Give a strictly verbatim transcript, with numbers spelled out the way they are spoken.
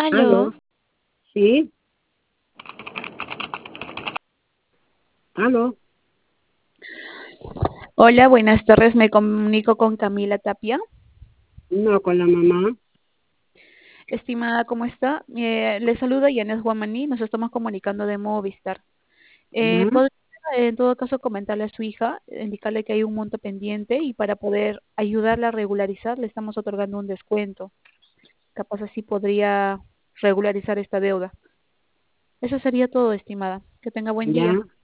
Aló, Aló, sí, aló, hola, buenas tardes. Me comunico con Camila Tapia. no con la mamá, Estimada, ¿cómo está? Eh, le saluda Yanes Guamaní. Nos estamos comunicando de Movistar. Eh, ya, ¿podría, en todo caso, comentarle a su hija, indicarle que hay un monto pendiente y para poder ayudarla a regularizar, le estamos otorgando un descuento? Capaz así podría regularizar esta deuda. Eso sería todo, estimada. Que tenga buen ya, día.